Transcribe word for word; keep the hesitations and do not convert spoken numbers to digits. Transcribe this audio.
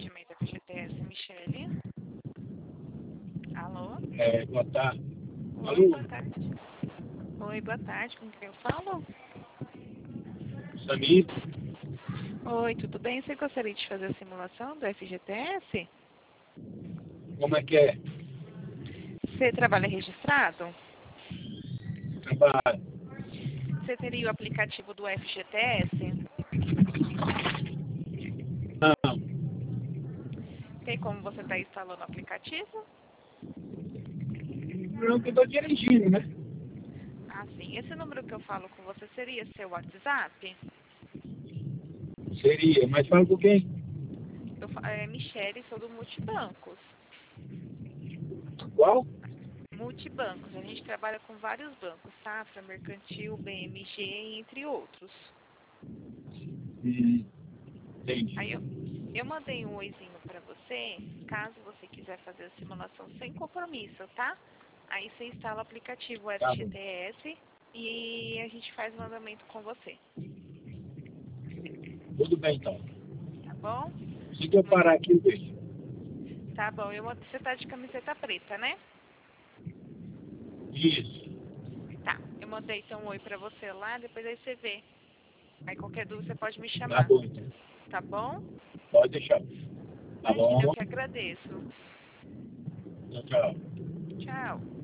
atendimento F G T S, Michele. Alô? É, boa tarde. Oi, Alô? boa tarde. Oi, boa tarde, com quem eu falo? Samir? Oi, tudo bem? Você gostaria de fazer a simulação do F G T S? Como é que é? Você trabalha registrado? Trabalho? Você teria o aplicativo do F G T S? Não. Tem como você estar instalando o aplicativo? Não, que eu tô dirigindo, né? Ah, sim. Esse número que eu falo com você seria seu WhatsApp? Seria, mas fala com quem? Eu, fa- é Michele, sou do Multibancos. Qual? Multibancos. A gente trabalha com vários bancos, Safra, Mercantil, B M G, entre outros. Hum, entendi. Aí eu, eu mandei um oizinho para você, caso você quiser fazer a simulação sem compromisso, tá? Aí você instala o aplicativo Tá bom. F G T S e a gente faz o mandamento com você, Tudo bem, então. tá bom? Se eu Muito, parar aqui, eu deixo. tá bom. Eu, mando- você tá de camiseta preta, né? Isso. Tá. Eu mandei então um oi para você lá, depois aí você vê. Aí qualquer dúvida você pode me Tá chamar, bom, então. tá bom? Pode deixar. Tá Imagina, eu bom? que agradeço. Tchau, tchau. Tchau.